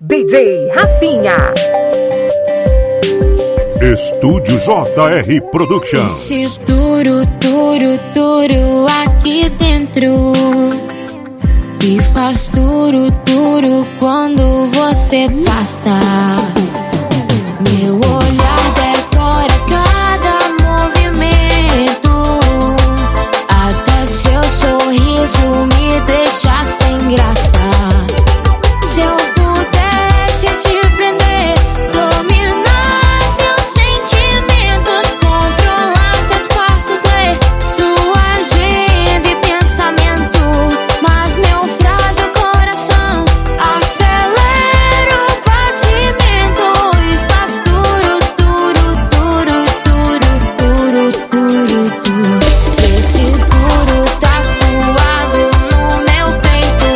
DJ Rafinha. Estúdio JR Productions. Esse duro aqui dentro e faz duro quando você passa. Meu olhar decora cada movimento, até seu sorriso me deixa sem graça. Se eu pudesse te prender, dominar seus sentimentos, controlar seus passos, ler sua agenda e pensamento, mas meu frágil coração acelera o batimento e faz duro. Se esse duro tatuado no meu peito,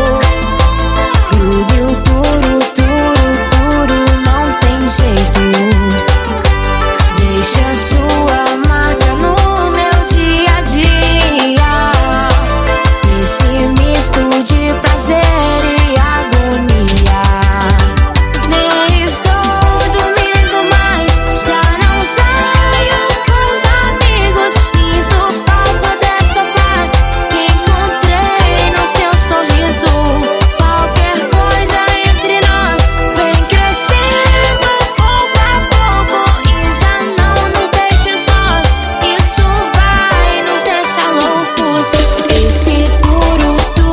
grude o duro, não tem jeito. Deixa sua marca no meu dia a dia, esse misto de prazer e agonia. Nem estou dormindo mais, já não saio com os amigos. Sinto falta dessa paz que encontrei no seu sorriso. Qualquer coisa entre nós vem crescendo pouco a pouco e já não nos deixa sós. Isso vai nos deixar loucos. Esse duro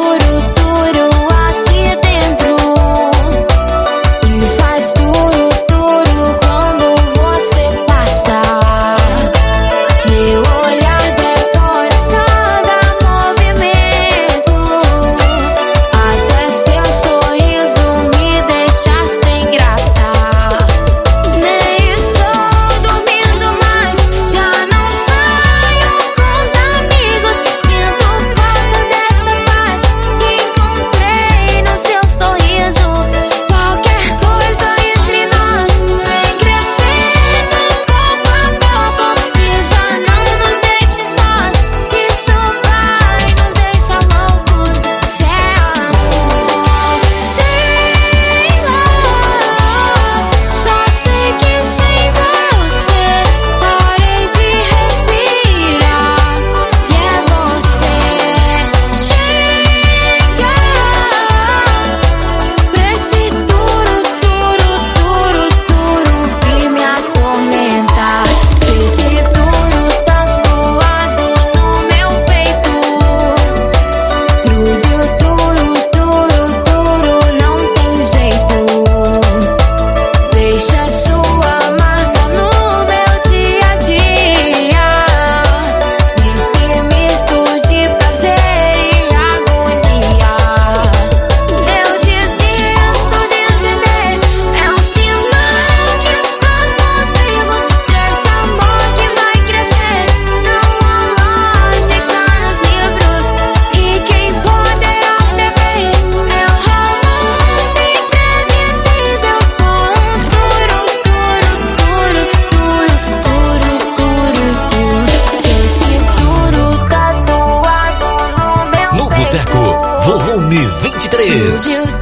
aqui dentro e faz duro quando você passa. Meu olhar decora cada movimento, até seu sorriso me deixa sem graça. Nem estou dormindo mais, já não saio com os amigos. Sinto falta dessa paz que encontrei no seu sorriso. Qualquer coisa entre nós vem crescendo pouco a pouco e já não nos deixe sós. Isso vai nos deixar loucos. Se é amor, sei lá, só sei que sem você parei de respirar. E é você chega pra esse duro que me atormenta. Esse duro tatuado no meu peito, grude o duro, não tem jeito. Deixa sua marca no meu dia a dia, esse misto de prazer e agonia. Eu desisto de entender, é um sinal que estamos vivos. Esse amor que vai crescer, não há lógica nos livros. E quem poderá prever é o romance imprevisível com Se esse duro tatuado no meu No Boteco, volume 23. peito,